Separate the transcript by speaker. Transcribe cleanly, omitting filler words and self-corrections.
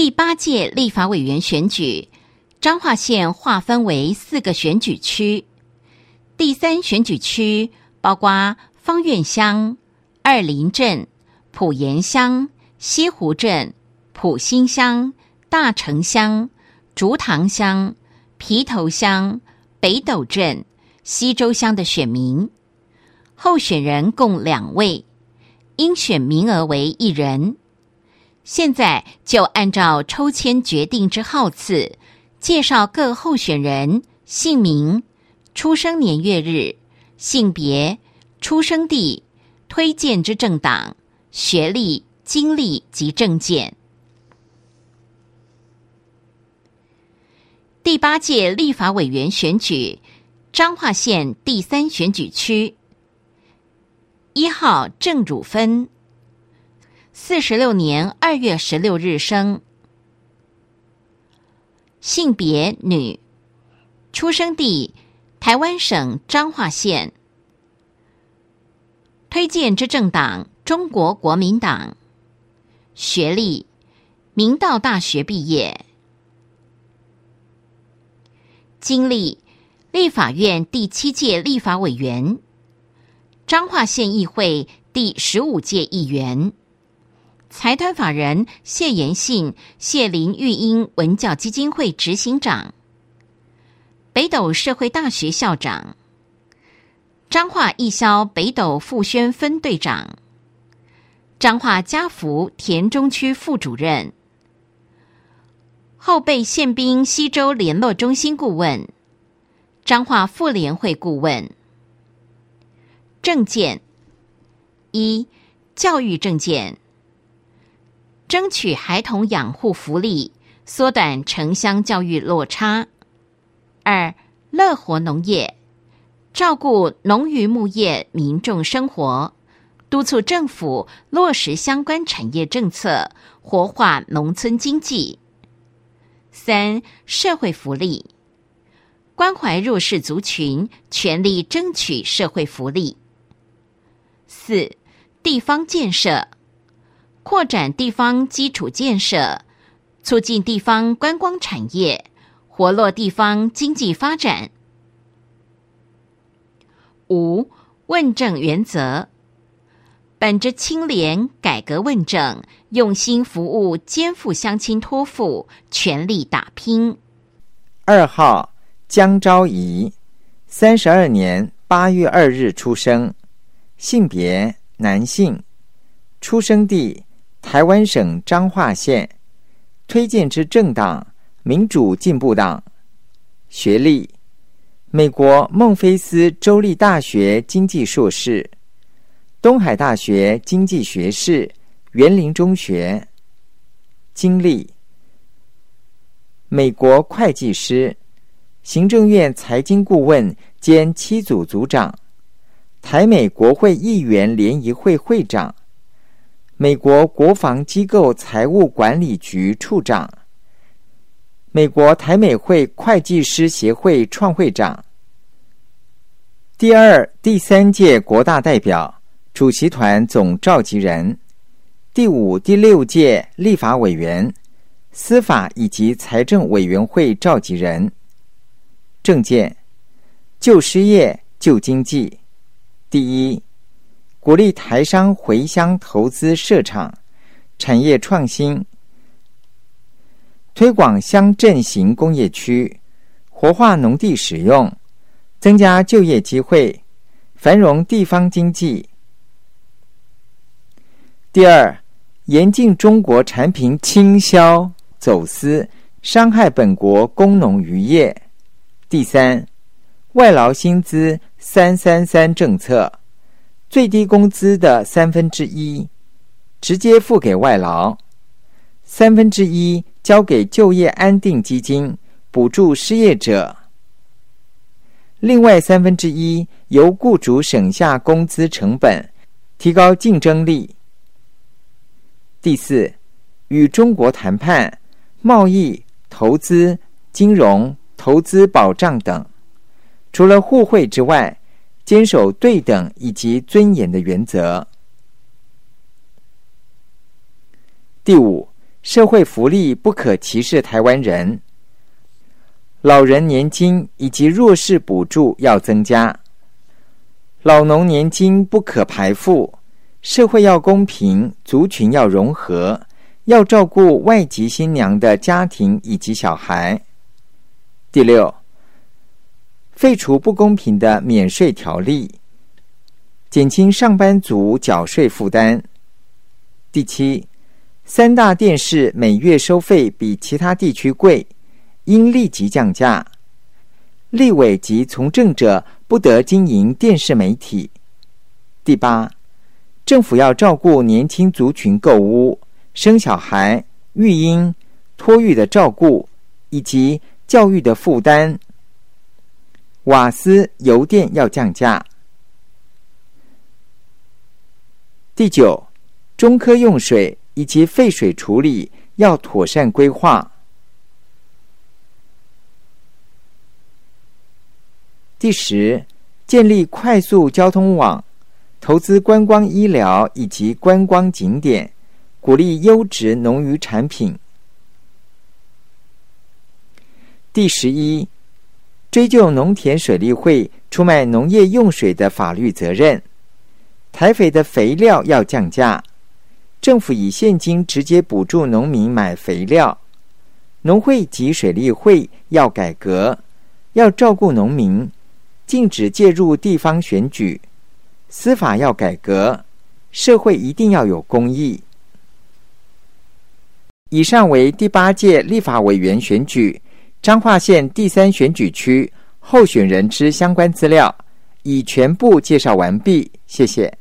Speaker 1: 第8届立法委员选举，彰化县划分为4个选举区。第3选举区包括芳苑乡、二林镇、埔盐乡、西湖镇、埔心乡、大城乡、竹塘乡、皮头乡、北斗镇、西周乡的选民。候选人共2位，应选名额为1人。现在就按照抽签决定之号次，介绍各候选人姓名、出生年月日、性别、出生地、推荐之政党、学历、经历及政见。第8届立法委员选举，彰化县第3选举区。1号郑汝芬，46年2月16日生，性别女，出生地台湾省彰化县，推荐之政党中国国民党，学历明道大学毕业，经历立法院第7届立法委员，彰化县议会第15届议员，财团法人谢延信、谢林育英文教基金会执行长，北斗社会大学校长，彰化义消北斗富宣分队长，彰化家福田中区副主任，后备宪兵西周联络中心顾问，彰化妇联会顾问。政见：1. 教育政见，争取孩童养护福利，缩短城乡教育落差。2. 乐活农业，照顾农渔牧业民众生活，督促政府落实相关产业政策，活化农村经济。3. 社会福利，关怀弱势族群，全力争取社会福利。4. 地方建设，扩展地方基础建设，促进地方观光产业，活络地方经济发展。5. 问政原则，本着清廉改革问政，用心服务，肩负乡亲托付，全力打拼。
Speaker 2: 2号江昭仪，32年8月2日出生，性别男性，出生地台湾省彰化县，推荐之政党民主进步党，学历美国孟菲斯州立大学经济硕士，东海大学经济学士，园林中学，经历美国会计师，行政院财经顾问兼7组组长，台美国会议员联谊会会长，美国国防机构财务管理局处长，美国台美会会计师协会创会长，第2、第3届国大代表，主席团总召集人，第5、第6届立法委员，司法以及财政委员会召集人。政见：救失业、救经济。第一，鼓励台商回乡投资设厂，产业创新，推广乡镇型工业区，活化农地使用，增加就业机会，繁荣地方经济。第二，严禁中国产品倾销、走私，伤害本国工农渔业。第三，外劳薪资333政策，最低工资的1/3直接付给外劳，1/3交给就业安定基金，补助失业者，另外1/3由雇主省下工资成本，提高竞争力。第四，与中国谈判、贸易、投资、金融、投资保障等，除了互惠之外，坚守对等以及尊严的原则。第五， 社会福利不可歧视台湾人，老人年金以及弱势补助要增加，老农年金不可排富，社会要公平，族群要融合，要照顾外籍新娘的家庭以及小孩。第六，废除不公平的免税条例，减轻上班族缴税负担。第七，三大电视每月收费比其他地区贵，应立即降价。立委及从政者不得经营电视媒体。第八，政府要照顾年轻族群购屋、生小孩、育婴、托育的照顾以及教育的负担。瓦斯、油电要降价。第九，中科用水以及废水处理要妥善规划。第十，建立快速交通网，投资观光医疗以及观光景点，鼓励优质农渔产品。第11，追究农田水利会出卖农业用水的法律责任。台肥的肥料要降价，政府以现金直接补助农民买肥料。农会及水利会要改革，要照顾农民，禁止介入地方选举。司法要改革，社会一定要有公义。以上为第8届立法委员选举彰化县第3选举区候选人之相关资料，已全部介绍完毕，谢谢。